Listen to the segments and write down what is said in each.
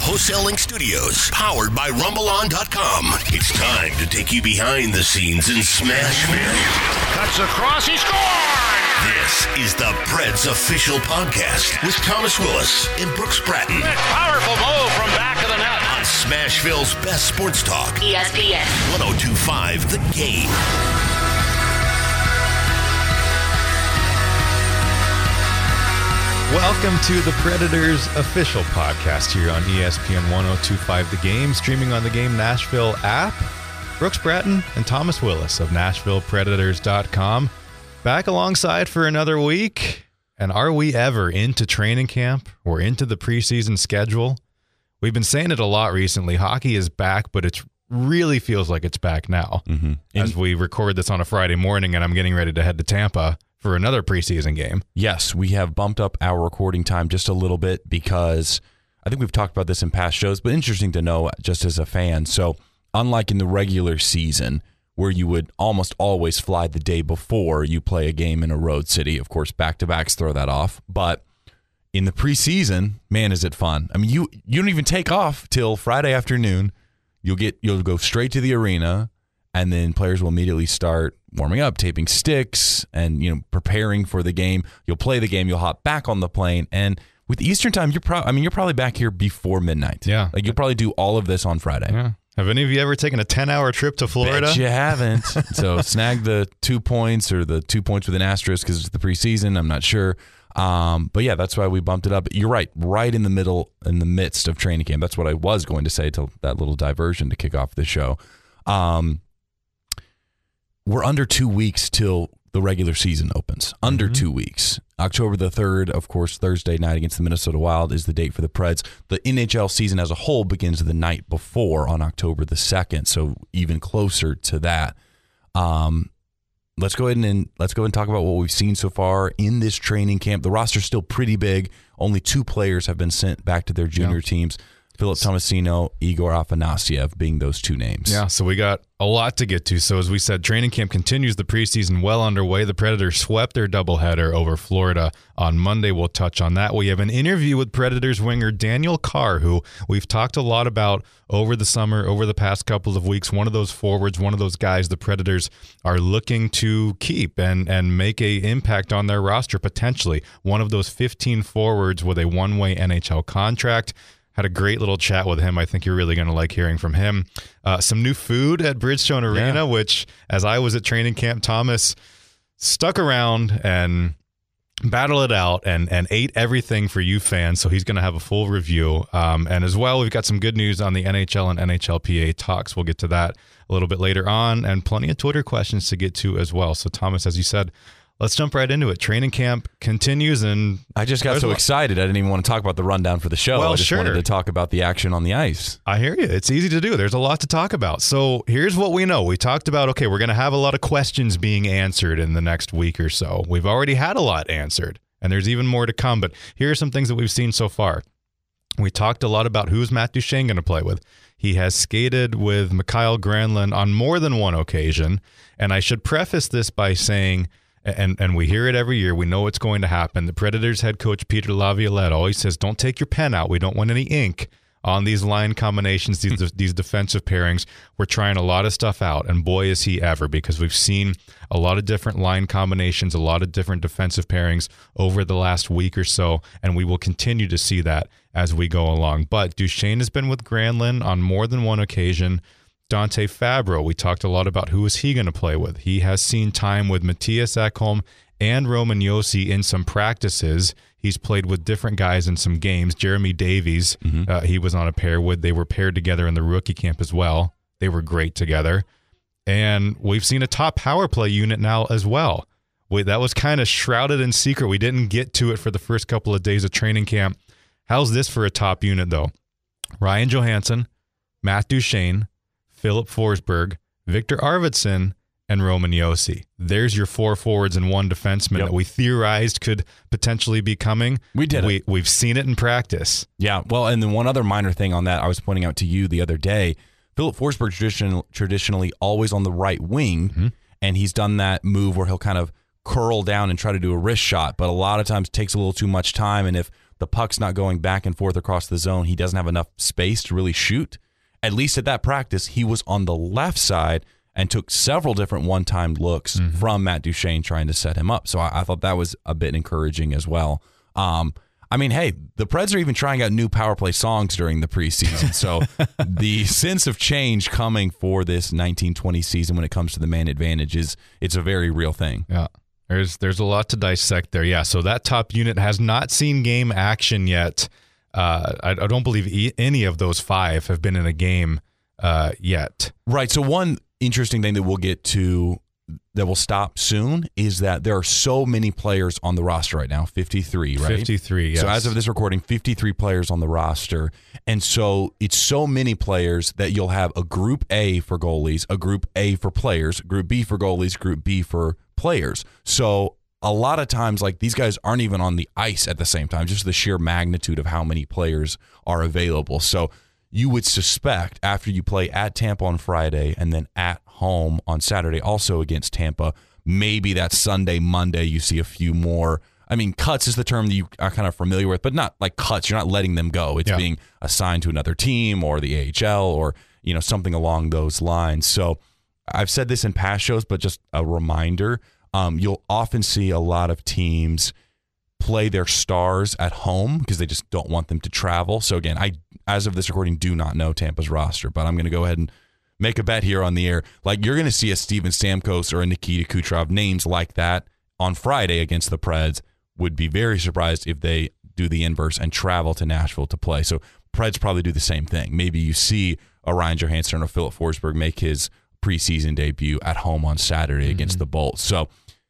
Wholesale Link Studios, powered by RumbleOn.com. It's time to take you behind the scenes in Smashville. Cuts across, he scored! This is the Preds official podcast with Thomas Willis and Brooks Bratton. Powerful move from back of the net. On Smashville's best sports talk. ESPN 102.5 The Game. Welcome to the Predators official podcast here on ESPN 102.5 The Game, streaming on the Game Nashville app. Brooks Bratton and Thomas Willis of NashvillePredators.com back alongside for another week. And are we ever into training camp? We're into the preseason schedule. We've been saying it a lot recently. Hockey is back, but it really feels like it's back now. As we record this on a Friday morning and I'm getting ready to head to Tampa for another preseason game. Yes, we have bumped up our recording time just a little bit because I think we've talked about this in past shows, but interesting to know just as a fan. So unlike in the regular season where you would almost always fly the day before you play a game in a road city, of course, back-to-backs throw that off. But in the preseason, man, is it fun. I mean, you don't even take off till Friday afternoon. You'll go straight to the arena, and then players will immediately start warming up, taping sticks, and preparing for the game. You'll play the game. You'll hop back on the plane, and with Eastern time, you're probably back here before midnight. Yeah, like you'll probably do all of this on Friday. Yeah. Have any of you ever taken a 10-hour trip to Florida? Bet you haven't. So snag the 2 points or the 2 points with an asterisk because it's the preseason. I'm not sure. But yeah, that's why we bumped it up. You're right in the midst of training camp. That's what I was going to say till that little diversion to kick off the show. We're under 2 weeks till the regular season opens. Under 2 weeks. October the 3rd, of course, Thursday night against the Minnesota Wild is the date for the Preds. The NHL season as a whole begins the night before on October the 2nd, so even closer to that. Let's go ahead and talk about what we've seen so far in this training camp. The roster's still pretty big. Only 2 players have been sent back to their junior teams. Philip Tomasino, Igor Afanasyev being those 2 names. Yeah, so we got a lot to get to. So as we said, training camp continues, the preseason well underway. The Predators swept their doubleheader over Florida on Monday. We'll touch on that. We have an interview with Predators winger Daniel Carr, who we've talked a lot about over the summer, over the past couple of weeks. One of those forwards, one of those guys the Predators are looking to keep and make an impact on their roster potentially. One of those 15 forwards with a one-way NHL contract. Had a great little chat with him. I think you're really going to like hearing from him. Some new food at Bridgestone Arena, which, as I was at training camp, Thomas stuck around and battled it out and ate everything for you fans. So he's going to have a full review. And as well, we've got some good news on the NHL and NHLPA talks. We'll get to that a little bit later on, and plenty of Twitter questions to get to as well. So Thomas, as you said, let's jump right into it. Training camp continues, and I just got so excited I didn't even want to talk about the rundown for the show. Well, I just wanted to talk about the action on the ice. I hear you. It's easy to do. There's a lot to talk about. So here's what we know. We talked about, okay, we're going to have a lot of questions being answered in the next week or so. We've already had a lot answered, and there's even more to come. But here are some things that we've seen so far. We talked a lot about who's Matt Duchene going to play with. He has skated with Mikael Granlund on more than one occasion, and I should preface this by saying, and we hear it every year. We know it's going to happen. The Predators head coach Peter Laviolette always says, don't take your pen out. We don't want any ink on these line combinations, these defensive pairings. We're trying a lot of stuff out, and boy, is he ever, because we've seen a lot of different line combinations, a lot of different defensive pairings over the last week or so, and we will continue to see that as we go along. But Duchene has been with Granlund on more than one occasion. Dante Fabro, we talked a lot about who is he going to play with. He has seen time with Matthias Ekholm and Roman Josi in some practices. He's played with different guys in some games. Jeremy Davies, he was on a pair with. They were paired together in the rookie camp as well. They were great together. And we've seen a top power play unit now as well. That was kind of shrouded in secret. We didn't get to it for the first couple of days of training camp. How's this for a top unit, though? Ryan Johansson, Matt Duchene, Philip Forsberg, Victor Arvidsson, and Roman Josi. There's your 4 forwards and 1 defenseman that we theorized could potentially be coming. We did it. We've seen it in practice. Yeah, well, and then one other minor thing on that I was pointing out to you the other day, Philip Forsberg traditionally always on the right wing, and he's done that move where he'll kind of curl down and try to do a wrist shot, but a lot of times takes a little too much time, and if the puck's not going back and forth across the zone. He doesn't have enough space to really shoot. At least at that practice, he was on the left side and took several different one-time looks from Matt Duchene trying to set him up. So I thought that was a bit encouraging as well. I mean, hey, the Preds are even trying out new power play songs during the preseason. So the sense of change coming for this 1920 season when it comes to the man advantage it's a very real thing. Yeah. There's a lot to dissect there. Yeah, so that top unit has not seen game action yet. I don't believe any of those 5 have been in a game yet. Right. So one interesting thing that we'll get to that will stop soon is that there are so many players on the roster right now, 53, right? 53, yes. So as of this recording, 53 players on the roster. And so it's so many players that you'll have a Group A for goalies, a Group A for players, Group B for goalies, Group B for players. So a lot of times, like, these guys aren't even on the ice at the same time, just the sheer magnitude of how many players are available. So you would suspect after you play at Tampa on Friday and then at home on Saturday also against Tampa, maybe that Sunday, Monday, you see a few more. I mean, cuts is the term that you are kind of familiar with, but not like cuts. You're not letting them go. It's being assigned to another team or the AHL or, something along those lines. So I've said this in past shows, but just a reminder, you'll often see a lot of teams play their stars at home because they just don't want them to travel. So again, I, as of this recording, do not know Tampa's roster, but I'm going to go ahead and make a bet here on the air. Like, you're going to see a Steven Stamkos or a Nikita Kucherov, names like that on Friday against the Preds. Would be very surprised if they do the inverse and travel to Nashville to play. So Preds probably do the same thing. Maybe you see a Ryan Johansson or Philip Forsberg make his preseason debut at home on Saturday against the Bolts. So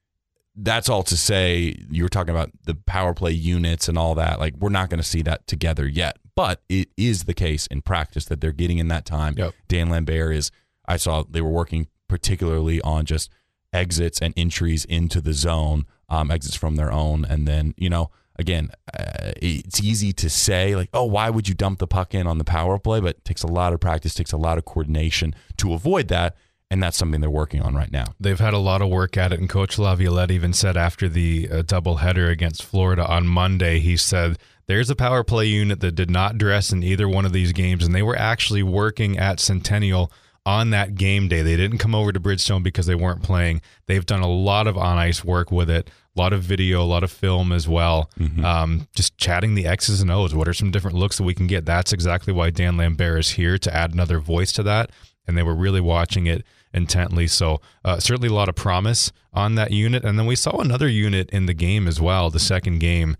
that's all to say, you were talking about the power play units and all that. Like, we're not going to see that together yet, but it is the case in practice that they're getting in that time. Yep. Dan Lambert I saw they were working particularly on just exits and entries into the zone, exits from their own. And then, again, it's easy to say, like, oh, why would you dump the puck in on the power play? But it takes a lot of practice, takes a lot of coordination to avoid that. And that's something they're working on right now. They've had a lot of work at it, and Coach Laviolette even said after the doubleheader against Florida on Monday, he said, there's a power play unit that did not dress in either one of these games, and they were actually working at Centennial on that game day. They didn't come over to Bridgestone because they weren't playing. They've done a lot of on-ice work with it, a lot of video, a lot of film as well, just chatting the X's and O's. What are some different looks that we can get? That's exactly why Dan Lambert is here, to add another voice to that, and they were really watching it intently. So certainly a lot of promise on that unit. And then we saw another unit in the game as well, the second game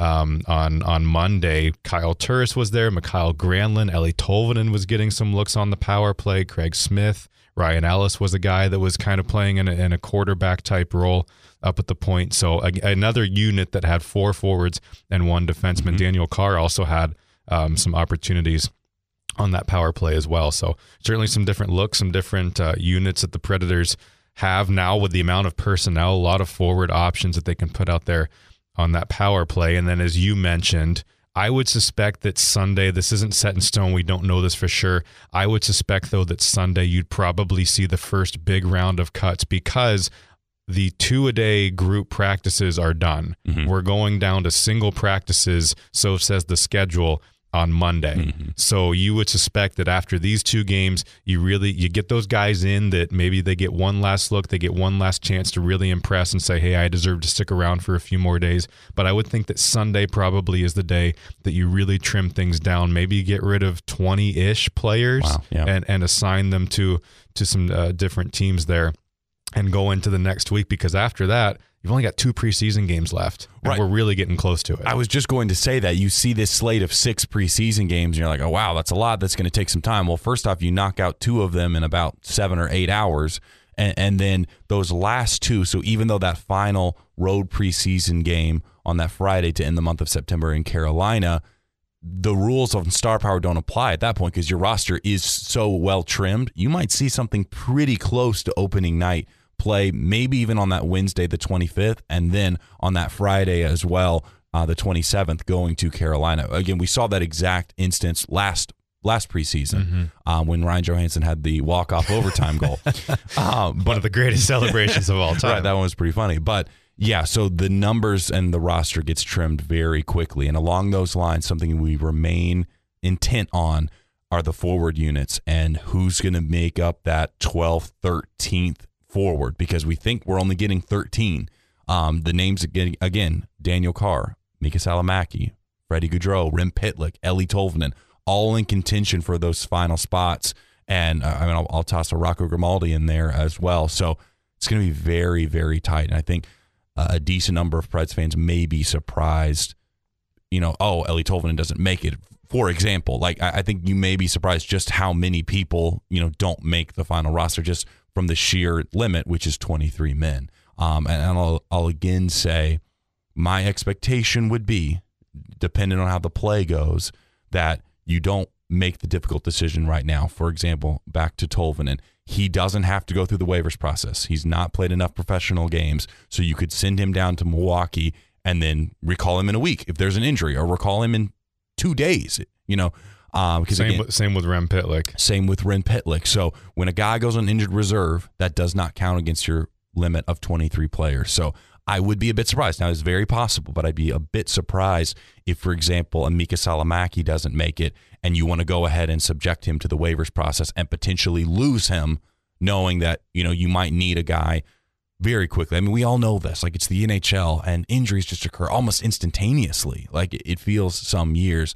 on Monday. Kyle Turris was there, Mikhail Granlund, Eli Tolvanen was getting some looks on the power play, Craig Smith, Ryan Ellis was a guy that was kind of playing in a quarterback type role up at the point. So another unit that had 4 forwards and 1 defenseman. Daniel Carr also had some opportunities on that power play as well. So certainly some different looks, some different units that the Predators have now with the amount of personnel, a lot of forward options that they can put out there on that power play. And then, as you mentioned, I would suspect that Sunday, this isn't set in stone, we don't know this for sure. I would suspect, though, that Sunday you'd probably see the first big round of cuts because the 2-a-day group practices are done. We're going down to single practices, so says the schedule, on Monday. So you would suspect that after these 2 games, you get those guys in that maybe they get one last look, they get one last chance to really impress and say, hey, I deserve to stick around for a few more days. But I would think that Sunday probably is the day that you really trim things down, maybe get rid of 20-ish players and assign them to some different teams there and go into the next week, because after that, you've only got 2 preseason games left, and we're really getting close to it. I was just going to say that. You see this slate of 6 preseason games, and you're like, oh, wow, that's a lot. That's going to take some time. Well, first off, you knock out 2 of them in about 7 or 8 hours, and then those last 2, so even though that final road preseason game on that Friday to end the month of September in Carolina, the rules of star power don't apply at that point because your roster is so well trimmed. You might see something pretty close to opening night play, maybe even on that Wednesday, the 25th, and then on that Friday as well, the 27th, going to Carolina. Again, we saw that exact instance last preseason when Ryan Johansson had the walk-off overtime goal. One of the greatest celebrations of all time. Right, that one was pretty funny. But Yeah, so the numbers and the roster gets trimmed very quickly. And along those lines, something we remain intent on are the forward units and who's going to make up that 12th, 13th forward, because we think we're only getting 13. The names, again, Daniel Carr, Mika Salamaki, Freddie Gaudreau, Rem Pitlick, Eeli Tolvanen, all in contention for those final spots. And I'll toss a Rocco Grimaldi in there as well. So it's going to be very, very tight. And I think a decent number of Preds fans may be surprised, Eeli Tolvanen doesn't make it. For example, like I think you may be surprised just how many people, don't make the final roster just from the sheer limit, which is 23 men. And I'll again say my expectation would be, depending on how the play goes, that you don't make the difficult decision right now. For example, back to Tolvanen. He doesn't have to go through the waivers process. He's not played enough professional games, so you could send him down to Milwaukee and then recall him in a week if there's an injury, or recall him in 2 days, Same with Rem Pitlick. Same with Rem Pitlick. So when a guy goes on injured reserve, that does not count against your limit of 23 players. So I would be a bit surprised. Now, it's very possible, but I'd be a bit surprised if, for example, a Mika Salamaki doesn't make it and you want to go ahead and subject him to the waivers process and potentially lose him, knowing that, you might need a guy very quickly. I mean, we all know this. Like, it's the NHL, and injuries just occur almost instantaneously. Like, it feels some years.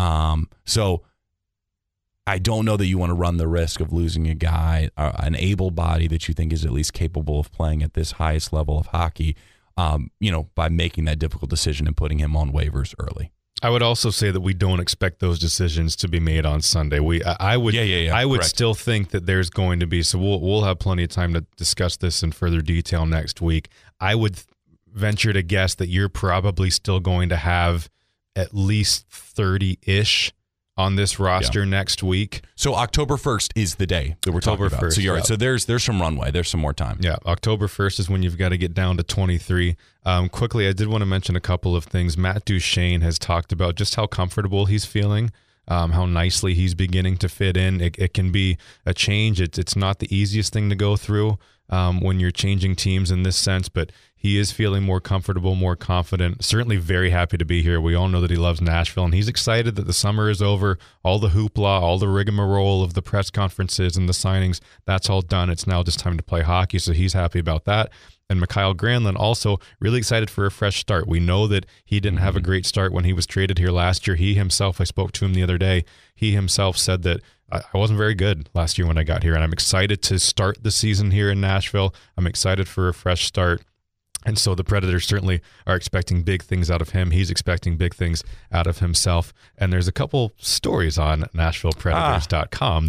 So I don't know that you want to run the risk of losing a guy, an able body that you think is at least capable of playing at this highest level of hockey, by making that difficult decision and putting him on waivers early. I would also say that we don't expect those decisions to be made on Sunday. I would Correct. still think that there's going to be, so we'll have plenty of time to discuss this in further detail next week. I would venture to guess that you're probably still going to have at least 30-ish on this roster next week. So October 1st is the day that we're talking about. 1st, so you're right. So there's some runway. There's some more time. Yeah, October 1st is when you've got to get down to 23. Quickly, I did want to mention a couple of things. Matt Duchene has talked about just how comfortable he's feeling, how nicely he's beginning to fit in. It can be a change. It's not the easiest thing to go through when you're changing teams in this sense, but he is feeling more comfortable, more confident, certainly very happy to be here. We all know that he loves Nashville, and he's excited that the summer is over. All the hoopla, all the rigmarole of the press conferences and the signings, that's all done. It's now just time to play hockey, so he's happy about that. And Mikael Granlund also really excited for a fresh start. We know that he didn't have a great start when he was traded here last year. He himself, I spoke to him the other day, he himself said that I wasn't very good last year when I got here, and I'm excited to start the season here in Nashville. I'm excited for a fresh start. And so the Predators certainly are expecting big things out of him. He's expecting big things out of himself. And there's a couple stories on NashvillePredators.com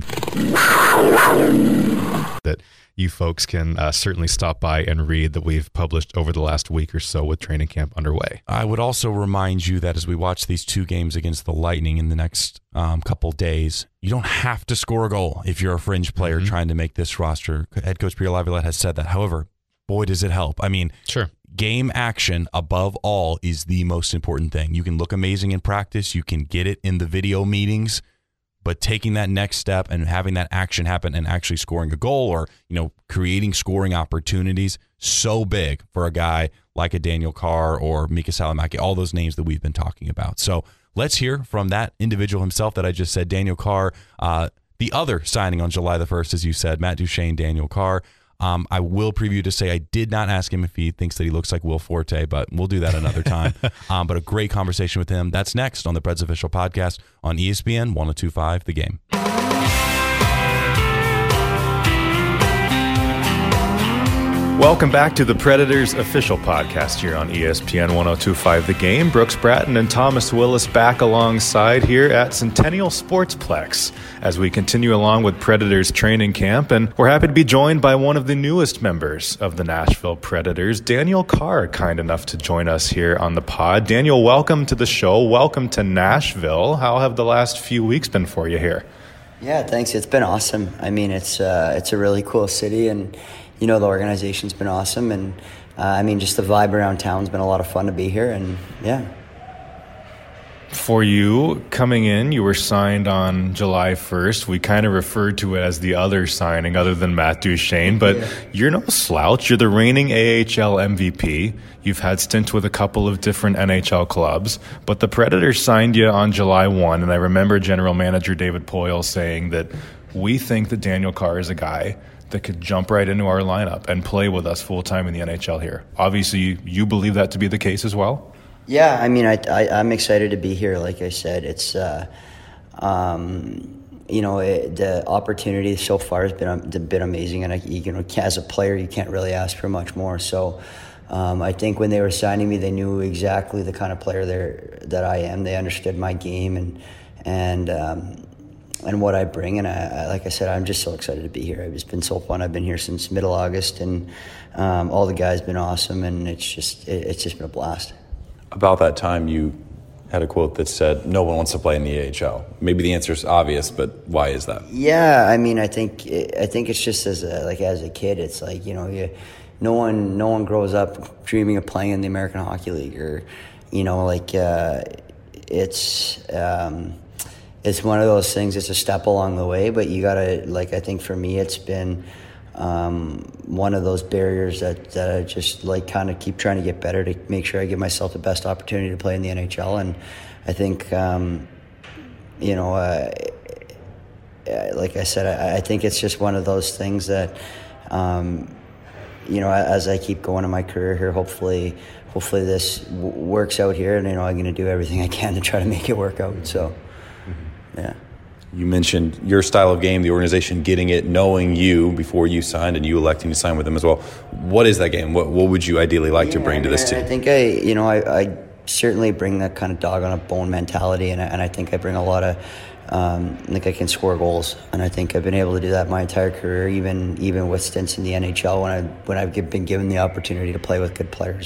that you folks can certainly stop by and read that we've published over the last week or so with training camp underway. I would also remind you that as we watch these 2 games against the Lightning in the next couple days, you don't have to score a goal if you're a fringe player trying to make this roster. Head coach Pierre Laviolette has said that. However, boy, does it help. I mean, sure. Game action above all is the most important thing. You can look amazing in practice. You can get it in the video meetings, but taking that next step and having that action happen and actually scoring a goal or, creating scoring opportunities, so big for a guy like a Daniel Carr or Mika Salamaki, all those names that we've been talking about. So let's hear from that individual himself that I just said, Daniel Carr, the other signing on July the 1st, as you said, Matt Duchene, Daniel Carr. I will preview to say I did not ask him if he thinks that he looks like Will Forte, but we'll do that another time. But a great conversation with him. That's next on the Preds Official Podcast on ESPN 102.5 The Game. Welcome back to the Predators Official Podcast here on ESPN 102.5 The Game. Brooks Bratton and Thomas Willis back alongside here at Centennial Sportsplex as we continue along with Predators training camp. And we're happy to be joined by one of the newest members of the Nashville Predators, Daniel Carr, kind enough to join us here on the pod. Daniel, welcome to the show. Welcome to Nashville. How have the last few weeks been for you here? Yeah, thanks. It's been awesome. I mean, it's a really cool city, and the organization's been awesome, and just the vibe around town's been a lot of fun to be here, and yeah. For you, coming in, you were signed on July 1st. We kind of referred to it as the other signing other than Matt Duchene, but you're no slouch. You're the reigning AHL MVP. You've had stints with a couple of different NHL clubs, but the Predators signed you on July 1, and I remember General Manager David Poile saying that we think that Daniel Carr is a guy that could jump right into our lineup and play with us full-time in the NHL here. Obviously, you believe that to be the case as well? Yeah, I mean, I'm excited to be here. Like I said, it's, the opportunity so far has been amazing. And, as a player, you can't really ask for much more. So I think when they were signing me, they knew exactly the kind of player that I am. They understood my game and what I bring. And like I said, I'm just so excited to be here. It's been so fun. I've been here since middle August, and all the guys have been awesome. And it's just been a blast. About that time, you had a quote that said, "No one wants to play in the AHL." Maybe the answer is obvious, but why is that? Yeah, I mean, I think it's just as a kid, it's like, no one grows up dreaming of playing in the American Hockey League, or it's one of those things. It's a step along the way, but you gotta, I think for me, it's been one of those barriers that I just kind of keep trying to get better to make sure I give myself the best opportunity to play in the NHL. And I think, like I said, I think it's just one of those things that, as I keep going in my career here, hopefully this works out here, and I'm going to do everything I can to try to make it work out. So, yeah. You mentioned your style of game, the organization getting it, knowing you before you signed, and you electing to sign with them as well. What is that game? What would you ideally like to bring to this team? I think I certainly bring that kind of dog on a bone mentality, and I think I bring a lot of I can score goals, and I think I've been able to do that my entire career, even with stints in the NHL when I've been given the opportunity to play with good players.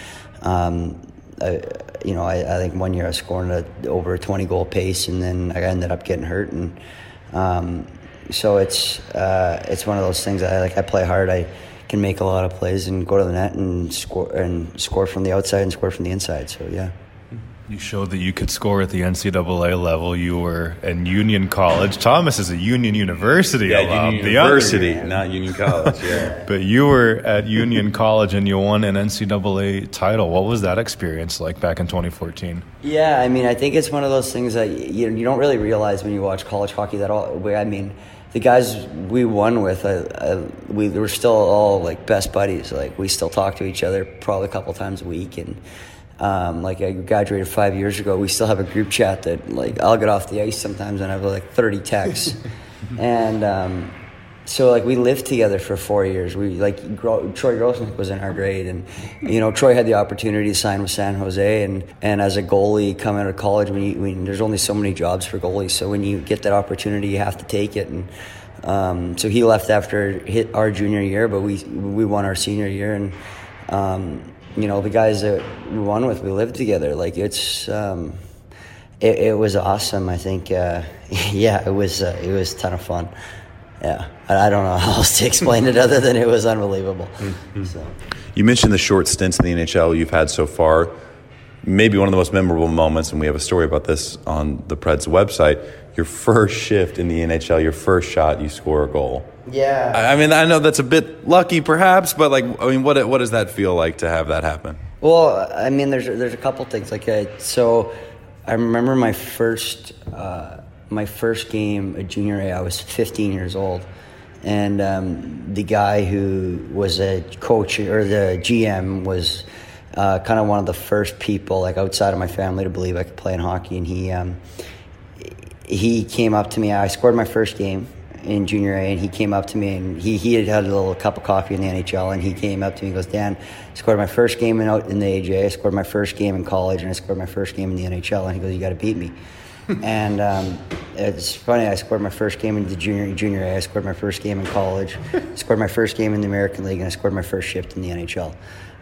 I think one year I was scoring over a 20-goal pace, and then I ended up getting hurt, and so it's one of those things. I play hard. I can make a lot of plays and go to the net and score from the outside and score from the inside. So yeah. You showed that you could score at the NCAA level. You were in Union College. Thomas is a Union University. Yeah, Union University, not Union College. Yeah. But you were at Union College and you won an NCAA title. What was that experience like back in 2014? Yeah, I mean, I think it's one of those things that you don't really realize when you watch college hockey the guys we won with, we were still all best buddies. We still talk to each other probably a couple times a week, and I graduated 5 years ago. We still have a group chat that I'll get off the ice sometimes and I have 30 texts, and so we lived together for 4 years. We Troy Grossman was in our grade, and Troy had the opportunity to sign with San Jose, and as a goalie coming out of college, there's only so many jobs for goalies, so when you get that opportunity, you have to take it. And so he left after our junior year, but we won our senior year, and the guys that we won with, we lived together. It was awesome. I think, it was a ton of fun. Yeah, I don't know how else to explain it other than it was unbelievable. Mm-hmm. So. You mentioned the short stints in the NHL you've had so far. Maybe one of the most memorable moments, and we have a story about this on the Preds website, your first shift in the NHL, your first shot, you score a goal. Yeah. I mean, I know that's a bit lucky perhaps, but what does that feel like to have that happen? Well, I mean, there's a couple things. So I remember my first game at Junior A, I was 15 years old. And the guy who was a coach, or the GM, was kind of one of the first people, outside of my family, to believe I could play in hockey. And he came up to me. I scored my first game in Junior A, and he came up to me, and he had a little cup of coffee in the NHL, and he came up to me and goes, "Dan, I scored my first game in the AJ, I scored my first game in college, and I scored my first game in the NHL." And he goes, "You got to beat me." And it's funny, I scored my first game in the junior A, I scored my first game in college, I scored my first game in the American League, and I scored my first shift in the NHL.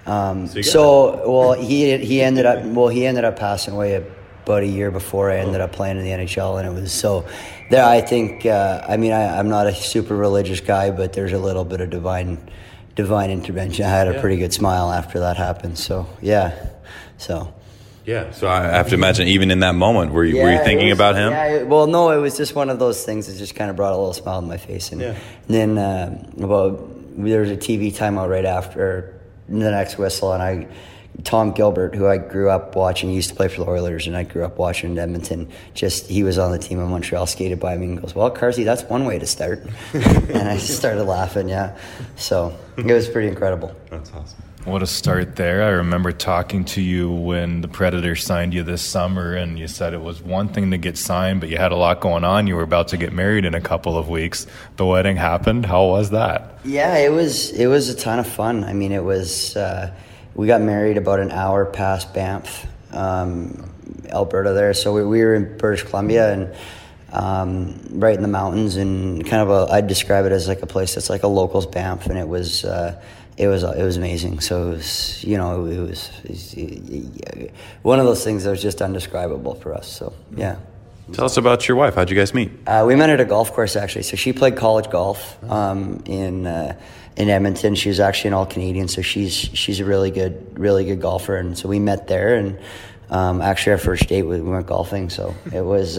He ended up passing away about a year before I ended up playing in the NHL, and it was so there. I think I'm not a super religious guy, but there's a little bit of divine intervention. I had a pretty good smile after that happened. So yeah, so Yeah, so I have to imagine even in that moment, were you thinking about him? Yeah, well, no, it was just one of those things that just kind of brought a little smile to my face. And then there was a TV timeout right after the next whistle, and Tom Gilbert, who I grew up watching, he used to play for the Oilers, and I grew up watching in Edmonton. He was on the team in Montreal, skated by me and goes, "Well, Carsey, that's one way to start." And I just started laughing, So it was pretty incredible. That's awesome. What a start there. I remember talking to you when the Predators signed you this summer, and you said it was one thing to get signed, but you had a lot going on. You were about to get married in a couple of weeks. The wedding happened. How was that? Yeah, it was a ton of fun. I mean, it was... we got married about an hour past Banff, Alberta there. So we were in British Columbia and right in the mountains, and kind of I'd describe it as like a place that's like a locals Banff, and it was amazing. So it was one of those things that was just undescribable for us. So yeah. Tell us about your wife. How'd you guys meet? We met at a golf course, actually. So she played college golf in Edmonton. She was actually an All-Canadian, so she's a really good golfer. And so we met there, and actually our first date we went golfing. So it was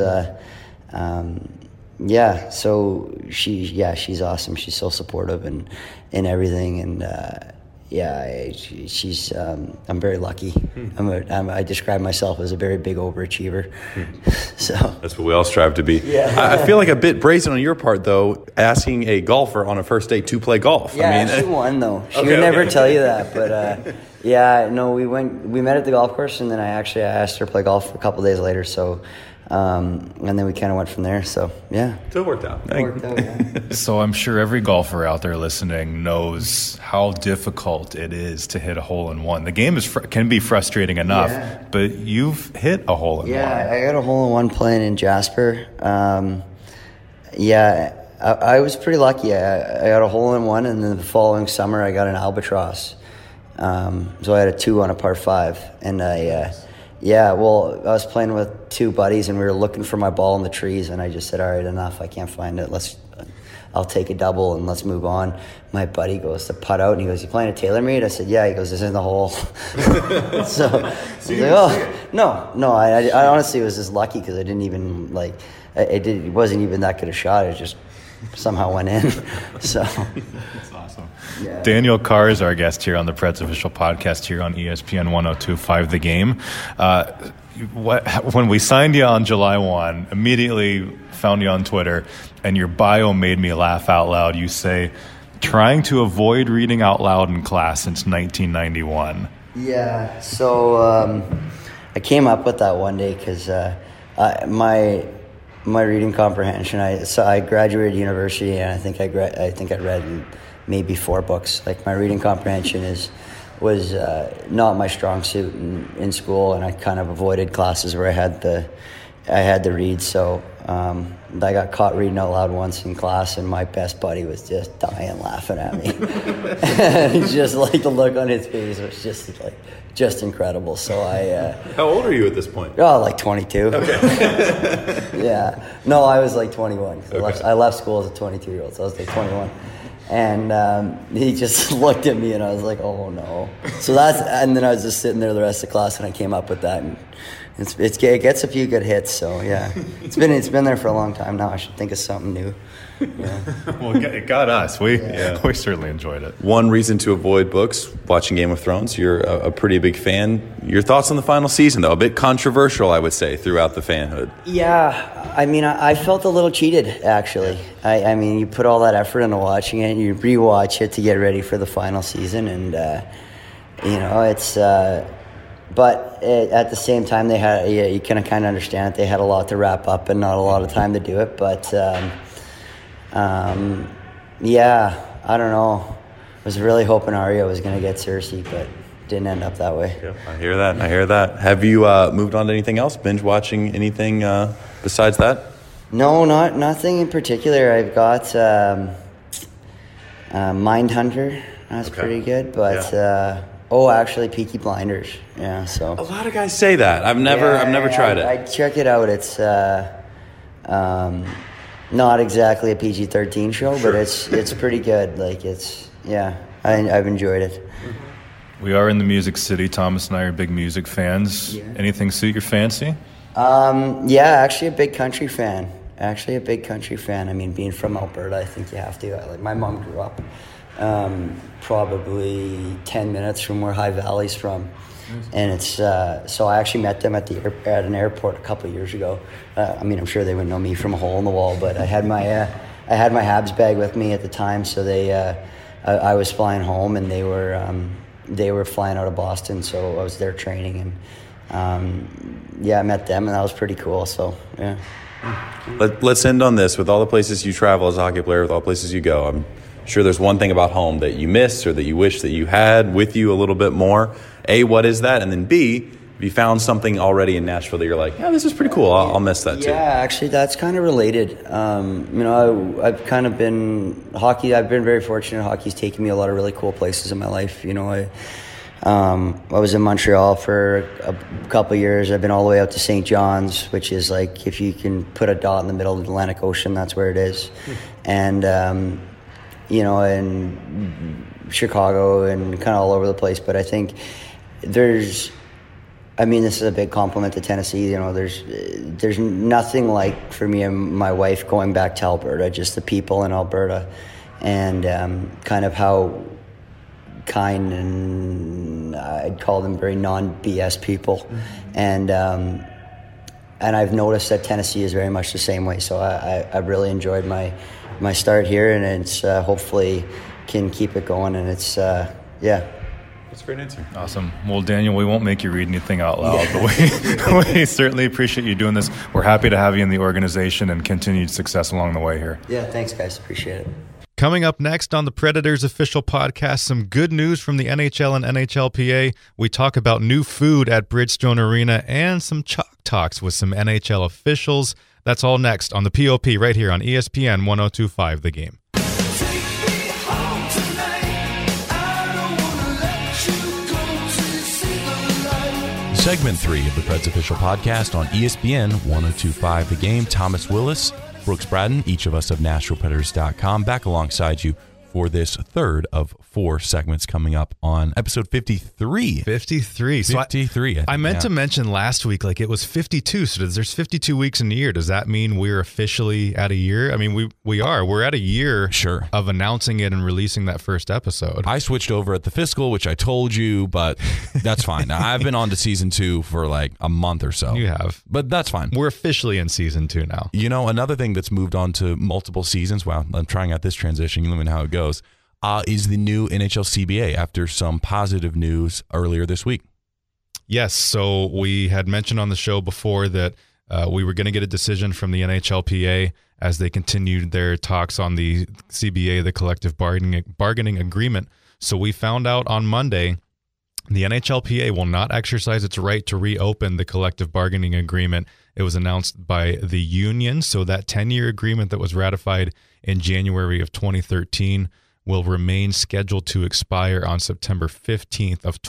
So she's awesome. She's so supportive and everything, and she's. I'm very lucky. I describe myself as a very big overachiever. So that's what we all strive to be. Yeah. I feel like a bit brazen on your part, though, asking a golfer on a first date to play golf. Yeah, she won though. She would never tell you that, but we met at the golf course, and then I asked her to play golf a couple days later. So. And then we kind of went from there. So, yeah. So it worked out. So I'm sure every golfer out there listening knows how difficult it is to hit a hole-in-one. The game can be frustrating enough, but you've hit a hole-in-one. Yeah, I got a hole-in-one playing in Jasper. I was pretty lucky. I got a hole-in-one, and then the following summer I got an albatross. So I had a 2 on a par 5, and I was playing with 2 buddies, and we were looking for my ball in the trees, and I just said, all right, enough, I can't find it. I'll take a double and let's move on. My buddy goes to putt out, and he goes, you playing a TaylorMade? I said, yeah. He goes, this isn't the hole. So I was like, no. I honestly was just lucky because I didn't even, it wasn't even that good a shot. It just somehow went in. So that's awesome. Yeah. Daniel Carr is our guest here on the Preds Official Podcast here on ESPN 102.5 The Game. When we signed you on July 1, immediately found you on Twitter, and your bio made me laugh out loud. You say, trying to avoid reading out loud in class since 1991. Yeah, so I came up with that one day because my reading comprehension. I graduated university, and I think I read maybe 4 books. Like, my reading comprehension was not my strong suit in school, and I kind of avoided classes where I had to read. So I got caught reading out loud once in class, and my best buddy was just dying laughing at me. And just the look on his face was just incredible. So How old are you at this point? Oh, 22. Okay. Yeah. No, I was 21. Okay. I left school as a 22-year-old, so I was 21. And he just looked at me, and I was like, oh no. And then I was just sitting there the rest of the class, and I came up with that, and it gets a few good hits. So yeah, it's been there for a long time now. I should think of something new. Yeah. Well, it got us. We certainly enjoyed it. One reason to avoid books, watching Game of Thrones. You're a pretty big fan. Your thoughts on the final season, though? A bit controversial, I would say, throughout the fanhood. Yeah, I mean, I felt a little cheated, actually. I mean, you put all that effort into watching it, and you rewatch it to get ready for the final season, and it's. But at the same time, they had you can kind of understand it. They had a lot to wrap up and not a lot of time to do it. But I don't know. I was really hoping Arya was going to get Cersei, but didn't end up that way. Yeah, I hear that. Have you moved on to anything else? Binge watching anything besides that? No, nothing in particular. I've got Mindhunter. That's pretty good, but. Yeah. Actually, Peaky Blinders. Yeah, so a lot of guys say that. I've never tried it. I check it out. It's not exactly a PG-13 show, but it's pretty good. I've enjoyed it. We are in the Music City. Thomas and I are big music fans. Yeah. Anything suit your fancy? Yeah, actually a big country fan. I mean, being from Alberta, I think you have to. Like, my mom grew up probably 10 minutes from where High Valley's from. And it's so I actually met them at an airport a couple of years ago. I mean, I'm sure they wouldn't know me from a hole in the wall, but I had my Habs bag with me at the time, so I was flying home, and they were flying out of Boston, so I was there training, and I met them, and that was pretty cool. So yeah. Let's end on this. With all the places you travel as a hockey player, with all the places you go, I'm sure there's one thing about home that you miss or that you wish that you had with you a little bit more. A, what is that? And then B, have you found something already in Nashville that you're like, yeah, this is pretty cool. I'll miss that too. Yeah, actually, that's kind of related. I've kind of been hockey. I've been very fortunate. Hockey's taken me a lot of really cool places in my life. I was in Montreal for a couple of years. I've been all the way out to St. John's, which is like, if you can put a dot in the middle of the Atlantic Ocean, that's where it is. And in Chicago and kind of all over the place. But I think this is a big compliment to Tennessee. There's nothing like, for me and my wife, going back to Alberta, just the people in Alberta, and kind of how kind, and I'd call them very non-BS people. And I've noticed that Tennessee is very much the same way. So I've really enjoyed my start here, and it's hopefully can keep it going, and it's That's a great answer. Awesome. Well, Daniel, we won't make you read anything out loud, but we certainly appreciate you doing this. We're happy to have you in the organization, and continued success along the way here. Yeah, thanks, guys. Appreciate it. Coming up next on the Predators official podcast, some good news from the NHL and NHLPA. We talk about new food at Bridgestone Arena and some chalk talks with some NHL officials. That's all next on the POP right here on ESPN 102.5 The Game. Segment 3 of the Preds official podcast on ESPN 102.5 The Game. Thomas Willis, Brooks Braden, each of us of NashvillePredators.com, back alongside you for this third of 4 segments coming up on episode 53. 53. So 53. I meant to mention last week, like, it was 52. So there's 52 weeks in a year. Does that mean we're officially at a year? I mean, we are. We're at a year of announcing it and releasing that first episode. I switched over at the fiscal, which I told you, but that's fine. I've been on to season 2 for like a month or so. You have. But that's fine. We're officially in season 2 now. Another thing that's moved on to multiple seasons, wow, I'm trying out this transition, let me know how it goes, is the new NHL CBA after some positive news earlier this week. Yes, so we had mentioned on the show before that we were going to get a decision from the NHLPA as they continued their talks on the CBA, the collective bargaining agreement. So we found out on Monday the NHLPA will not exercise its right to reopen the collective bargaining agreement. It was announced by the union, so that 10-year agreement that was ratified in January of 2013 will remain scheduled to expire on September 15th of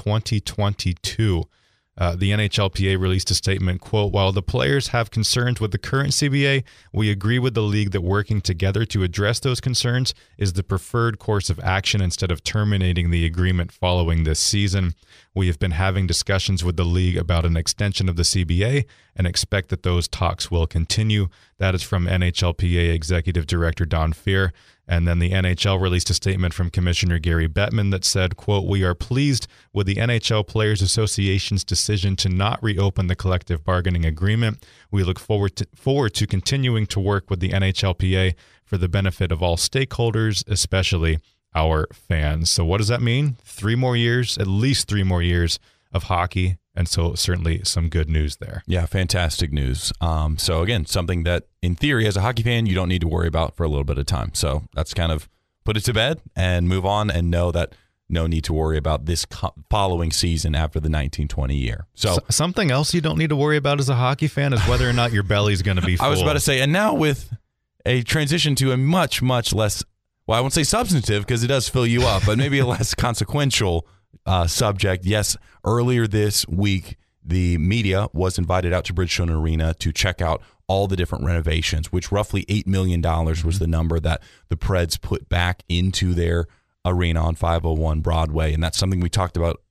2022. The NHLPA released a statement, quote, "While the players have concerns with the current CBA, we agree with the league that working together to address those concerns is the preferred course of action instead of terminating the agreement following this season. We have been having discussions with the league about an extension of the CBA and expect that those talks will continue." That is from NHLPA Executive Director Don Fehr. And then the NHL released a statement from Commissioner Gary Bettman that said, quote, "We are pleased with the NHL Players Association's decision to not reopen the collective bargaining agreement. We look forward to continuing to work with the NHLPA for the benefit of all stakeholders, especially our fans." So what does that mean? 3 more years, at least 3 more years of hockey. And so certainly some good news there. Yeah, fantastic news. So again, something that in theory as a hockey fan, you don't need to worry about for a little bit of time. So that's kind of put it to bed and move on and know that no need to worry about this following season after the 1920 year. So something else you don't need to worry about as a hockey fan is whether or not your belly's going to be full. I was about to say, and now with a transition to a much, much less, well, I won't say substantive because it does fill you up, but maybe a less consequential subject. Yes, earlier this week, the media was invited out to Bridgestone Arena to check out all the different renovations, which roughly $8 million was the number that the Preds put back into their arena on 501 Broadway. And that's something we talked about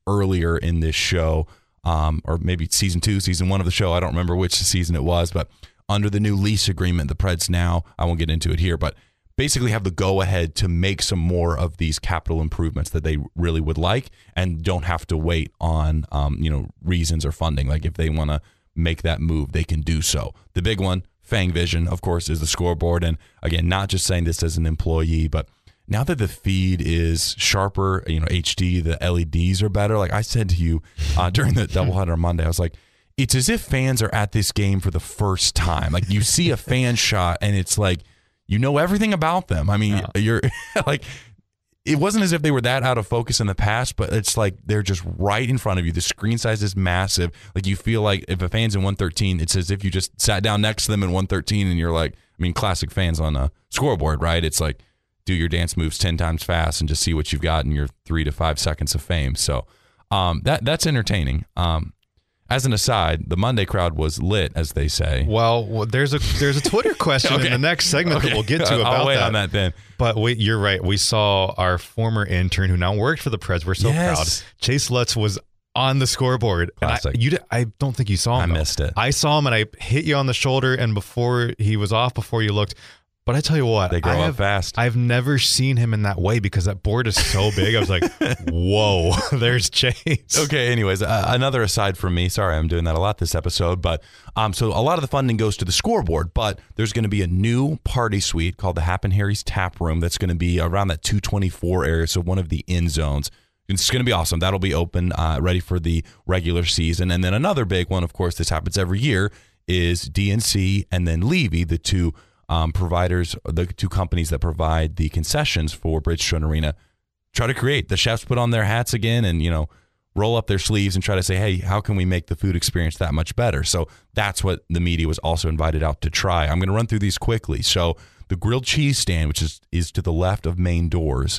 earlier in this show, or maybe season 2, season 1 of the show. I don't remember which season it was, but under the new lease agreement, the Preds now, I won't get into it here, but basically have the go-ahead to make some more of these capital improvements that they really would like and don't have to wait on reasons or funding. Like if they want to make that move, they can do so. The big one, Fang Vision, of course, is the scoreboard. And again, not just saying this as an employee, but now that the feed is sharper, HD, the LEDs are better. Like I said to you during the doubleheader Monday, I was like, it's as if fans are at this game for the first time. Like you see a fan shot and it's like, you know everything about them. I mean, you're like, it wasn't as if they were that out of focus in the past, but it's like they're just right in front of you. The screen size is massive. Like you feel like if a fan's in 113, it's as if you just sat down next to them in 113 and you're like, classic fans on a scoreboard, right? It's like, do your dance moves 10 times fast and just see what you've got in your 3 to 5 seconds of fame. So that's entertaining. As an aside, the Monday crowd was lit, as they say. Well, there's a Twitter question in the next segment that we'll get to about I'll wait that. on that then. But you're right. We saw our former intern who now worked for the Preds. We're so proud. Chase Lutz was on the scoreboard. Classic. And I don't think you saw him. I missed it. I saw him and I hit you on the shoulder, and before he was off, before you looked. But I tell you what, they grow up fast. I've never seen him in that way because that board is so big. I was like, whoa, there's Chase. Okay, anyways, another aside from me. Sorry, I'm doing that a lot this episode. But so a lot of the funding goes to the scoreboard, but there's going to be a new party suite called the Happen Harry's Tap Room that's going to be around that 224 area, so one of the end zones. It's going to be awesome. That'll be open, ready for the regular season. And then another big one, of course, this happens every year, is DNC and then Levy, the two providers, the two companies that provide the concessions for Bridgestone Arena, try to create. The chefs put on their hats again and, roll up their sleeves and try to say, hey, how can we make the food experience that much better? So that's what the media was also invited out to try. I'm going to run through these quickly. So the grilled cheese stand, which is to the left of main doors.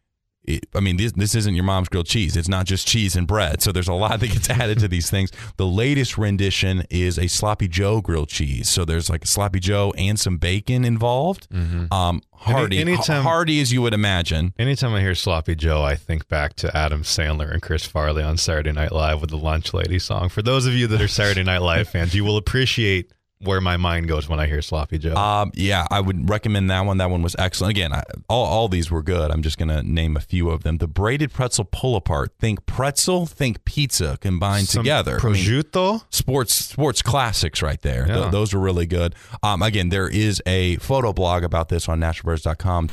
This isn't your mom's grilled cheese. It's not just cheese and bread. So there's a lot that gets added to these things. The latest rendition is a Sloppy Joe grilled cheese. So there's like a Sloppy Joe and some bacon involved. Mm-hmm. Hearty as you would imagine. Anytime I hear Sloppy Joe, I think back to Adam Sandler and Chris Farley on Saturday Night Live with the Lunch Lady song. For those of you that are Saturday Night Live fans, you will appreciate where my mind goes when I hear Sloppy Joe. I would recommend that one. That one was excellent. Again, all these were good. I'm just going to name a few of them. The braided pretzel pull apart. Think pretzel, think pizza combined together. Prosciutto? Sports classics right there. Yeah. Those are really good. Again, there is a photo blog about this on naturalbirds.com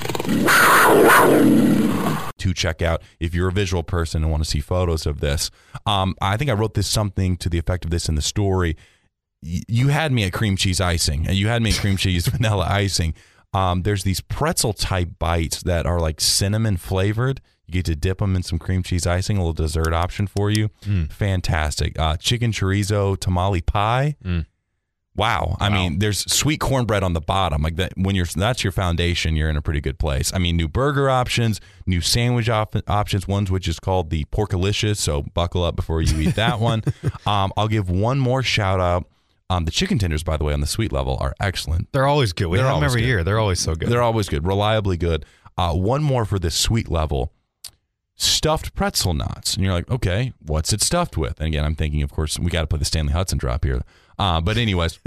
to check out if you're a visual person and want to see photos of this. I think I wrote something to the effect of this in the story. You had me at cream cheese icing, and you had me at cream cheese vanilla icing. There's these pretzel type bites that are like cinnamon flavored. You get to dip them in some cream cheese icing, a little dessert option for you. Fantastic. Chicken chorizo tamale pie. Wow. I mean, there's sweet cornbread on the bottom. Like that, that's your foundation, you're in a pretty good place. I mean, new burger options, new sandwich options, ones which is called the Porkalicious. So buckle up before you eat that one. I'll give one more shout out. The chicken tenders, by the way, on the sweet level are excellent. They're always good. We have them every year. They're always so good. They're always good, reliably good. One more for this sweet level. Stuffed pretzel knots. And you're like, okay, what's it stuffed with? And again, I'm thinking, of course, we got to put the Stanley Hudson drop here. But anyways,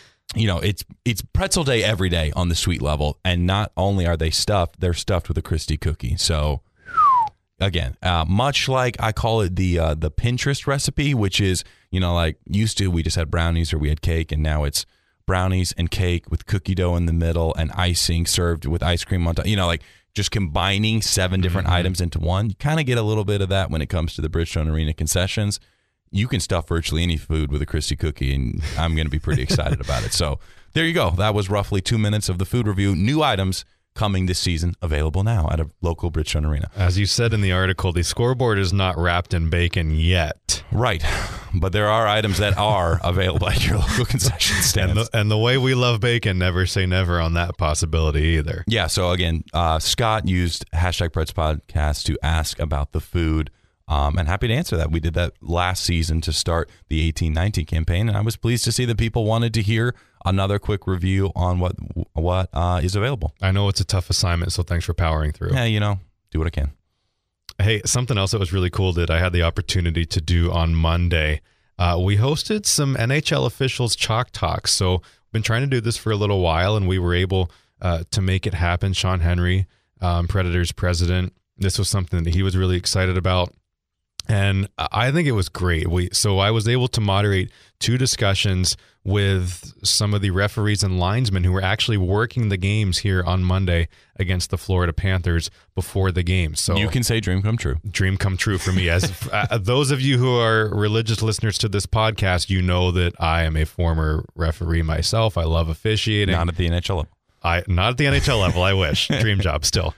it's pretzel day every day on the sweet level. And not only are they stuffed, they're stuffed with a Christie cookie. So again, much like I call it the Pinterest recipe, which is, like used to, we just had brownies or we had cake, and now it's brownies and cake with cookie dough in the middle and icing served with ice cream on top. Like just combining 7 different items into one. You kind of get a little bit of that when it comes to the Bridgestone Arena concessions. You can stuff virtually any food with a Christie cookie, and I'm going to be pretty excited about it. So there you go. That was roughly 2 minutes of the food review. New items coming this season, available now at a local Bridgestone Arena. As you said in the article, the scoreboard is not wrapped in bacon yet. Right. But there are items that are available at your local concession stands. And the way we love bacon, never say never on that possibility either. Yeah, so again, Scott used #PredsPodcast to ask about the food, and happy to answer that. We did that last season to start the 18-19 campaign, and I was pleased to see that people wanted to hear another quick review on what is available. I know it's a tough assignment, so thanks for powering through. Yeah, do what I can. Hey, something else that was really cool that I had the opportunity to do on Monday. We hosted some NHL officials chalk talks. So we've been trying to do this for a little while, and we were able to make it happen. Sean Henry, Predators president, this was something that he was really excited about. And I think it was great. So I was able to moderate 2 discussions with some of the referees and linesmen who were actually working the games here on Monday against the Florida Panthers before the game. So you can say dream come true. Dream come true for me. As those of you who are religious listeners to this podcast, you know that I am a former referee myself. I love officiating. Not at the NHL level. Not at the NHL level. I wish. Dream job still.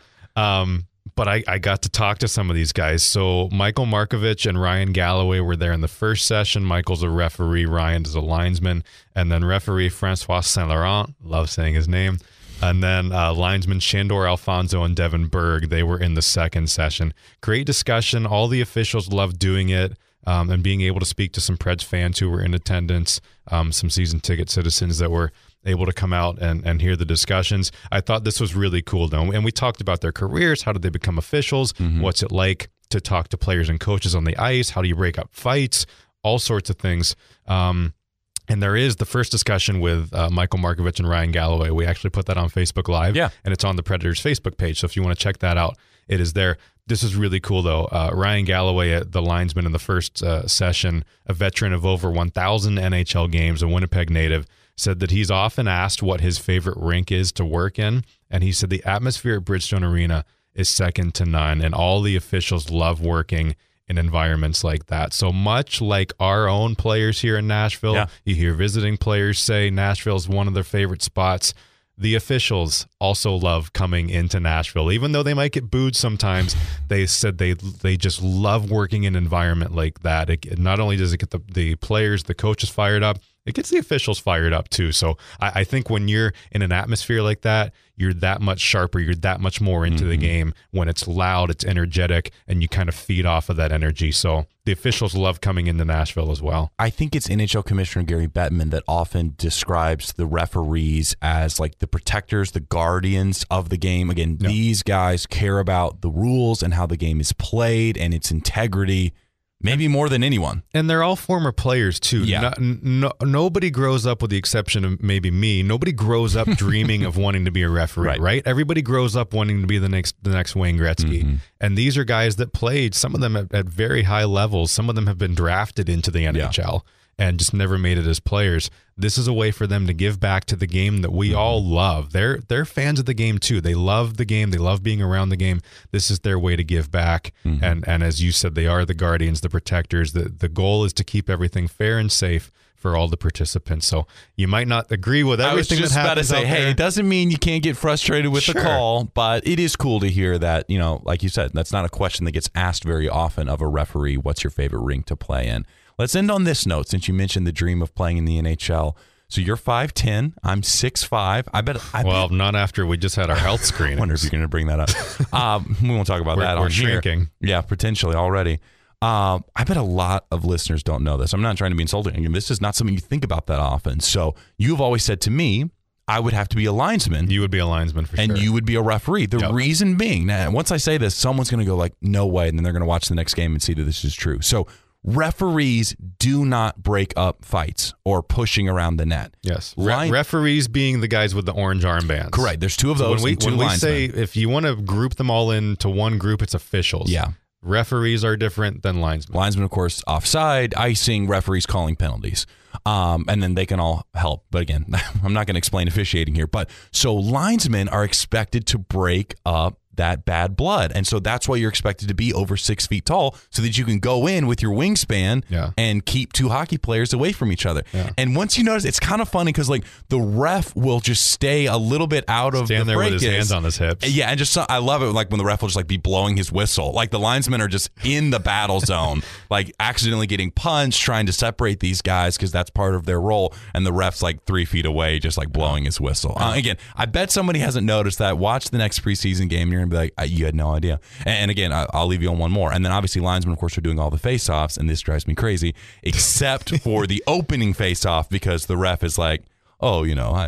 But I got to talk to some of these guys. So Michael Markovich and Ryan Galloway were there in the first session. Michael's a referee. Ryan is a linesman. And then referee Francois Saint-Laurent, love saying his name. And then linesman Shandor Alfonso and Devin Berg, they were in the second session. Great discussion. All the officials loved doing it. And being able to speak to some Preds fans who were in attendance, some season ticket citizens that were able to come out and hear the discussions. I thought this was really cool, though. And we talked about their careers. How did they become officials? Mm-hmm. What's it like to talk to players and coaches on the ice? How do you break up fights? All sorts of things. And there is the first discussion with Michael Markovich and Ryan Galloway. We actually put that on Facebook Live. Yeah. And it's on the Predators Facebook page. So if you want to check that out, it is there. This is really cool, though. Ryan Galloway, the linesman in the first session, a veteran of over 1,000 NHL games, a Winnipeg native, said that he's often asked what his favorite rink is to work in. And he said the atmosphere at Bridgestone Arena is second to none. And all the officials love working in environments like that. So much like our own players here in Nashville, you hear visiting players say Nashville is one of their favorite spots. The officials also love coming into Nashville. Even though they might get booed sometimes, they said they just love working in an environment like that. Not only does it get the players, the coaches fired up, it gets the officials fired up too. So I think when you're in an atmosphere like that, you're that much sharper, you're that much more into the game. When it's loud, it's energetic, and you kind of feed off of that energy. So the officials love coming into Nashville as well. I think it's NHL Commissioner Gary Bettman that often describes the referees as like the protectors, the guardians of the game. Again, these guys care about the rules and how the game is played and its integrity. Maybe more than anyone. And they're all former players, too. Yeah. Nobody grows up, with the exception of maybe me, nobody grows up dreaming of wanting to be a referee, right? Everybody grows up wanting to be the next Wayne Gretzky. Mm-hmm. And these are guys that played, some of them at very high levels. Some of them have been drafted into the NHL and just never made it as players. This is a way for them to give back to the game that we all love. They're fans of the game too. They love the game. They love being around the game. This is their way to give back. Mm-hmm. And as you said, they are the guardians, the protectors. The goal is to keep everything fair and safe for all the participants. So you might not agree with everything that happens. I was just about to say, hey, it doesn't mean you can't get frustrated with the call, but it is cool to hear that, like you said, that's not a question that gets asked very often of a referee. What's your favorite rink to play in? Let's end on this note, since you mentioned the dream of playing in the NHL. So you're 5'10", I'm 6'5". I bet. Well, not after we just had our health screenings. I wonder if you're going to bring that up. We won't talk about that on here. We're shrinking. Yeah, potentially already. I bet a lot of listeners don't know this. I'm not trying to be insulting. This is not something you think about that often. So you've always said to me, I would have to be a linesman. You would be a linesman for sure. And you would be a referee. The reason being, now, once I say this, someone's going to go like, no way. And then they're going to watch the next game and see that this is true. So referees do not break up fights or pushing around the net. Yes. Referees being the guys with the orange armbands. Correct. There's two of those. So when we say, if you want to group them all into one group, it's officials. Yeah. Referees are different than linesmen. Linesmen, of course, offside, icing, referees calling penalties. And then they can all help. But again, I'm not going to explain officiating here. But so linesmen are expected to break up that bad blood. And so that's why you're expected to be over 6 feet tall, so that you can go in with your wingspan and keep two hockey players away from each other. Yeah. And once you notice, it's kind of funny because like the ref will just stay a little bit out of Stand the there break-ins. With his hands on his hips. Yeah, and just I love it like when the ref will just like be blowing his whistle. Like the linesmen are just in the battle zone, like accidentally getting punched, trying to separate these guys because that's part of their role. And the ref's like 3 feet away, just like blowing his whistle. Again, I bet somebody hasn't noticed that. Watch the next preseason game and you're going to be like, you had no idea. And again, I'll leave you on one more. And then obviously linesmen, of course, are doing all the face-offs, and this drives me crazy, except for the opening face-off because the ref is like, oh,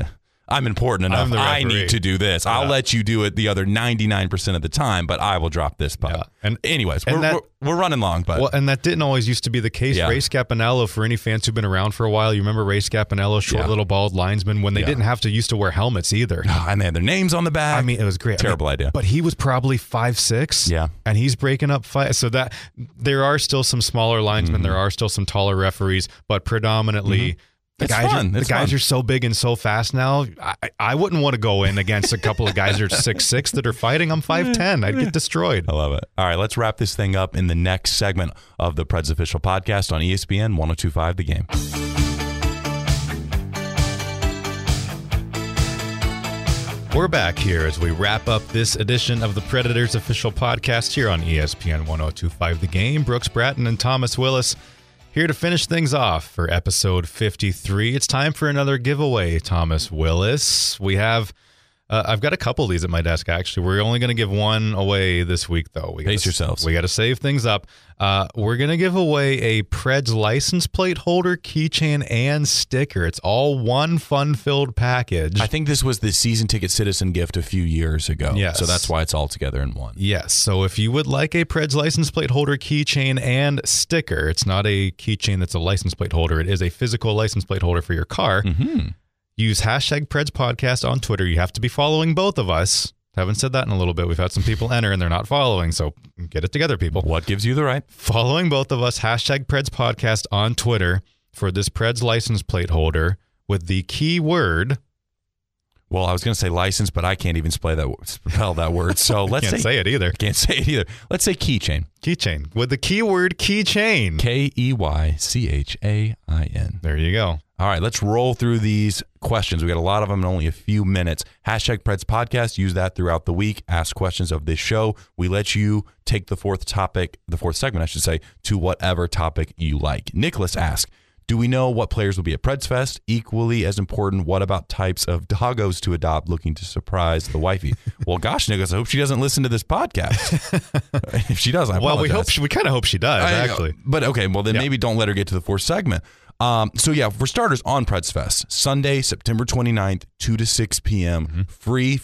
I'm important enough. I'm the I referee. need to do this. I'll let you do it the other 99% of the time, but I will drop this puck. Yeah. And anyways, and we're running long, but well, and that didn't always used to be the case. Yeah. Ray Scapanello, for any fans who've been around for a while, you remember Ray Scapanello, short little bald linesman, when they didn't have to used to wear helmets either. and they had their names on the back. I mean, it was great. Terrible idea. But he was probably 5'6". Yeah. And he's breaking up fights. So that there are still some smaller linesmen. There are still some taller referees, but predominantly the guys are so big and so fast now. I wouldn't want to go in against a couple of guys that are 6'6" that are fighting. I'm 5'10". I'd get destroyed. I love it. All right, let's wrap this thing up in the next segment of the Preds Official Podcast on ESPN 102.5 The Game. We're back here as we wrap up this edition of the Predators Official Podcast here on ESPN 102.5 The Game. Brooks Bratton and Thomas Willis here to finish things off for episode 53. It's time for another giveaway, Thomas Willis. We have, I've got a couple of these at my desk, actually. We're only going to give one away this week, though. Pace yourselves. We got to save things up. We're going to give away a Preds license plate holder, keychain, and sticker. It's all one fun-filled package. I think this was the season ticket citizen gift a few years ago. Yes. So that's why it's all together in one. Yes. So if you would like a Preds license plate holder, keychain, and sticker, it's not a keychain that's a license plate holder. It is a physical license plate holder for your car. Mm-hmm. Use hashtag Preds Podcast on Twitter. You have to be following both of us. Haven't said that in a little bit. We've had some people enter and they're not following. So get it together, people. What gives you the right? Following both of us, hashtag Preds Podcast on Twitter for this Preds license plate holder with the keyword. Well, I was going to say license, but I can't even spell that word. So let's Can't say it either. Can't say it either. Let's say keychain. Keychain with the keyword keychain. KEYCHAIN. There you go. All right, let's roll through these questions. We got a lot of them in only a few minutes. Hashtag Preds Podcast. Use that throughout the week. Ask questions of this show. We let you take the fourth segment, I should say, to whatever topic you like. Nicholas asks, do we know what players will be at Preds Fest? Equally as important, what about types of doggos to adopt looking to surprise the wifey? Well, gosh, Nicholas, I hope she doesn't listen to this podcast. If she does, I apologize. We kind of hope she does, actually. But okay, well, then maybe don't let her get to the fourth segment. So yeah, for starters, on Preds Fest, Sunday, September 29th, 2 to 6 p.m., free.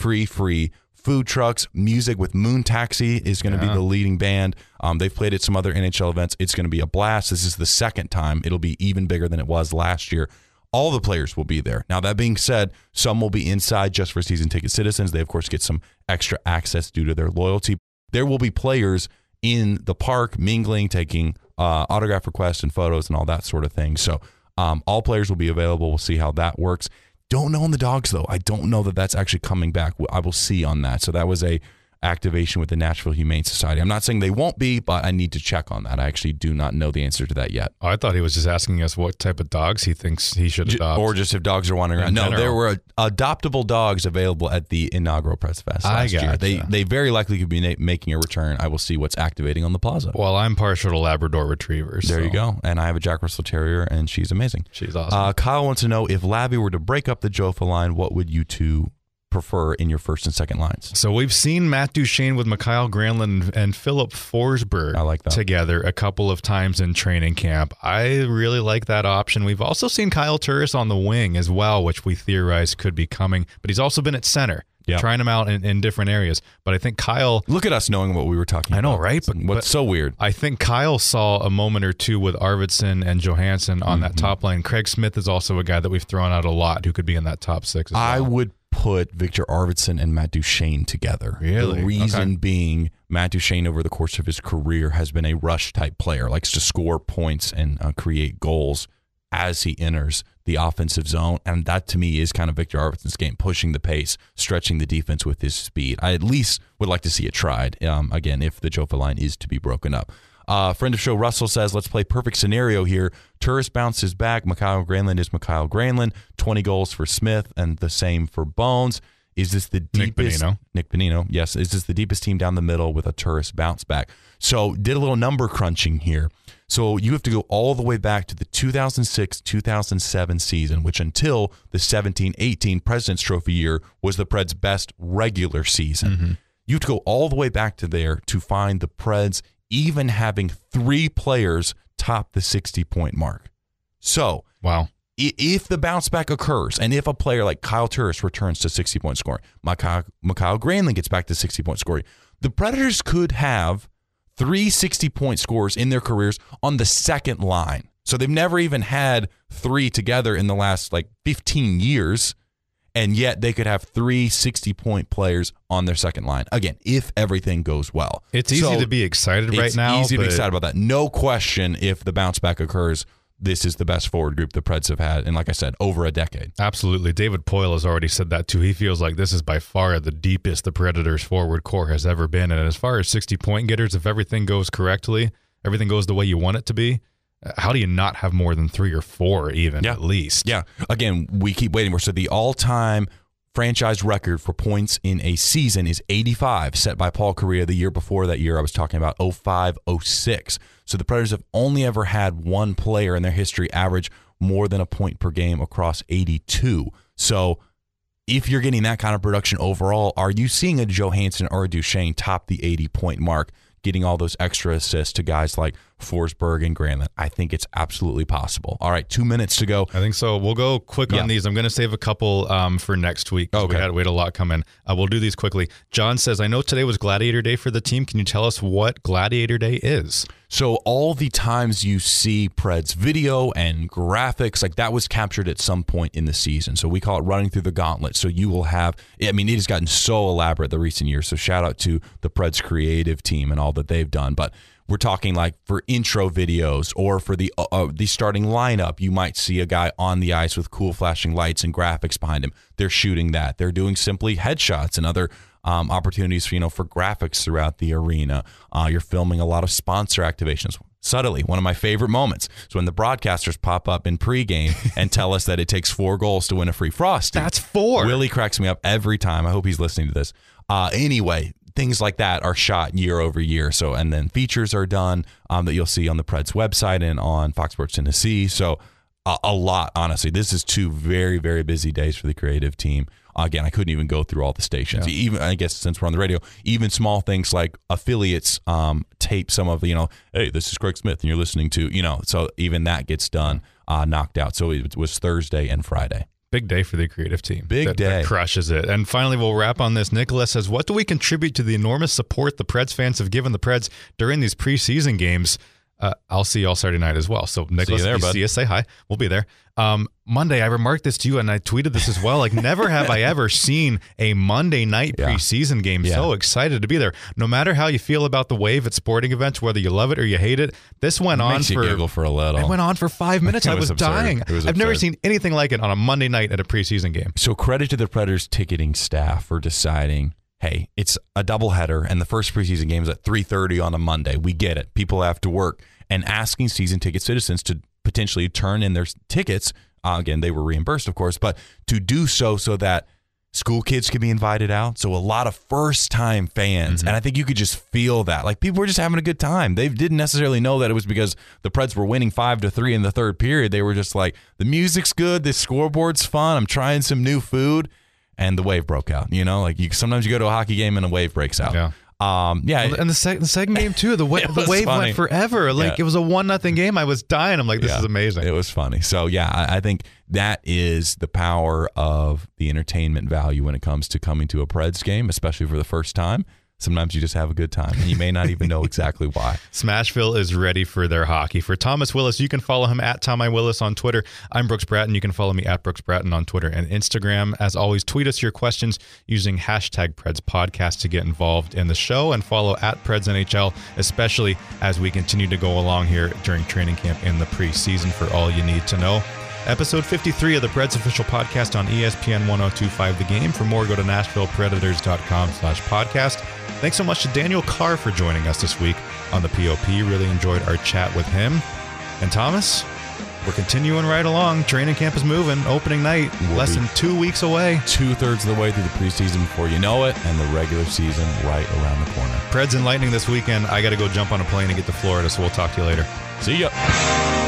Food trucks, music with Moon Taxi is going to be the leading band. They've played at some other NHL events. It's going to be a blast. This is the second time. It'll be even bigger than it was last year. All the players will be there. Now, that being said, some will be inside just for season ticket citizens. They, of course, get some extra access due to their loyalty. There will be players in the park mingling, taking autograph requests and photos and all that sort of thing. So all players will be available. We'll see how that works. Don't know on the dogs, though. I don't know that that's actually coming back. I will see on that. So that was a activation with the Nashville Humane Society. I'm not saying they won't be, but I need to check on that. I actually do not know the answer to that yet. Oh, I thought he was just asking us what type of dogs he thinks he should adopt. Or just if dogs are wandering around. No, there were adoptable dogs available at the inaugural Preds Fest last year. They very likely could be making a return. I will see what's activating on the plaza. Well, I'm partial to Labrador Retrievers. There you go. And I have a Jack Russell Terrier, and she's amazing. She's awesome. Kyle wants to know, if Labby were to break up the Jofa line, what would you two prefer in your first and second lines? So we've seen Matt Duchene with Mikhail Granlund and Philip Forsberg together a couple of times in training camp. I really like that option. We've also seen Kyle Turris on the wing as well, which we theorize could be coming, but he's also been at center. Trying him out in different areas. But I think Kyle... Look at us knowing what we were talking about. I know, right? What's so weird? I think Kyle saw a moment or two with Arvidsson and Johansson on that top line. Craig Smith is also a guy that we've thrown out a lot who could be in that top six as well. I would put Victor Arvidsson and Matt Duchene together. Really? The reason being, Matt Duchene over the course of his career has been a rush-type player, likes to score points and create goals as he enters the offensive zone. And that, to me, is kind of Victor Arvidsson's game, pushing the pace, stretching the defense with his speed. I at least would like to see it tried, again, if the Jofa line is to be broken up. Friend of show Russell says, let's play perfect scenario here. Turris bounces back. Mikhail Granlund is Mikhail Granlund. 20 goals for Smith and the same for Bones. Is this the deepest? Nick Bonino. Yes. Is this the deepest team down the middle with a Turris bounce back? So did a little number crunching here. So you have to go all the way back to the 2006-2007 season, which until the 17-18 President's Trophy year was the Preds' best regular season. You have to go all the way back to there to find the Preds even having 3 players top the 60-point mark. So wow, if the bounce back occurs, and if a player like Kyle Turris returns to 60-point scoring, Mikhail Granlund gets back to 60-point scoring, the Predators could have 3 60-point scores in their careers on the second line. So they've never even had 3 together in the last 15 years, and yet they could have 3 60-point players on their second line. Again, if everything goes well. It's easy to be excited right now. It's easy to be excited about that. No question, if the bounce back occurs, this is the best forward group the Preds have had in, like I said, over a decade. Absolutely. David Poyle has already said that too. He feels like this is by far the deepest the Predators forward core has ever been. And as far as 60-point getters, if everything goes correctly, everything goes the way you want it to be, how do you not have more than 3 or 4 even at least? Yeah. Again, we keep waiting. So the all-time franchise record for points in a season is 85, set by Paul Kariya the year before that year I was talking about, 05-06. So the Predators have only ever had one player in their history average more than a point per game across 82. So if you're getting that kind of production overall, are you seeing a Johansson or a Duchesne top the 80-point mark, getting all those extra assists to guys like Forsberg and Granlund? I think it's absolutely possible. All right, 2 minutes to go. I think so. We'll go quick on these. I'm going to save a couple for next week. Okay. We had a lot come in. We'll do these quickly. John says, I know today was Gladiator Day for the team. Can you tell us what Gladiator Day is? So all the times you see Preds video and graphics, that was captured at some point in the season. So we call it running through the gauntlet. So you will have, it has gotten so elaborate the recent years. So shout out to the Preds creative team and all that they've done. But we're talking for intro videos or for the starting lineup, you might see a guy on the ice with cool flashing lights and graphics behind him. They're shooting that. They're doing simply headshots and other opportunities for graphics throughout the arena. You're filming a lot of sponsor activations. Subtly, one of my favorite moments is when the broadcasters pop up in pregame and tell us that it takes 4 goals to win a free Frosty. That's 4. Willie cracks me up every time. I hope he's listening to this. Anyway, things like that are shot year over year. So, and then features are done that you'll see on the Preds website and on Fox Sports Tennessee. So a lot, honestly. This is 2 very, very busy days for the creative team. Again, I couldn't even go through all the stations. Yeah. Even, I guess, since we're on the radio, even small things like affiliates tape some of hey, this is Craig Smith, and you're listening to, so even that gets done, knocked out. So it was Thursday and Friday. Big day for the creative team. Big day. That crushes it. And finally, we'll wrap on this. Nicholas says, what do we contribute to the enormous support the Preds fans have given the Preds during these preseason games? I'll see you all Saturday night as well. So, Nicholas, if you see us, say hi. We'll be there. Monday, I remarked this to you, and I tweeted this as well. Never have I ever seen a Monday night preseason game. So excited to be there. No matter how you feel about the wave at sporting events, whether you love it or you hate it, this went on for... giggle for a little. It went on for 5 minutes. I was absurd. Dying. I've never seen anything like it on a Monday night at a preseason game. So credit to the Predators ticketing staff for deciding, hey, it's a doubleheader, and the first preseason game is at 3:30 on a Monday. We get it. People have to work. And asking season ticket citizens to potentially turn in their tickets. Again, they were reimbursed, of course, but to do so that school kids could be invited out. So a lot of first-time fans. And I think you could just feel that. People were just having a good time. They didn't necessarily know that it was because the Preds were winning 5-3 in the third period. They were just the music's good, the scoreboard's fun, I'm trying some new food. And the wave broke out. Sometimes you go to a hockey game and a wave breaks out. Yeah. And the second game too, the wave funny. went forever. It was a 1-0 game. I was dying. I'm this is amazing. It was funny. So I think that is the power of the entertainment value when it comes to coming to a Preds game, especially for the first time. Sometimes you just have a good time, and you may not even know exactly why. Smashville is ready for their hockey. For Thomas Willis, you can follow him at Tom I. Willis on Twitter. I'm Brooks Bratton. You can follow me at Brooks Bratton on Twitter and Instagram. As always, tweet us your questions using hashtag Preds Podcast to get involved in the show, and follow at Preds NHL, especially as we continue to go along here during training camp in the preseason for all you need to know. Episode 53 of the Preds official podcast on ESPN 102.5 The Game. For more, go to NashvillePredators.com/podcast. Thanks so much to Daniel Carr for joining us this week on the POP. Really enjoyed our chat with him. And Thomas, we're continuing right along. Training camp is moving. Opening night, less than 2 weeks away. 2/3 of the way through the preseason before you know it, and the regular season right around the corner. Preds and Lightning this weekend. I got to go jump on a plane and get to Florida, so we'll talk to you later. See ya.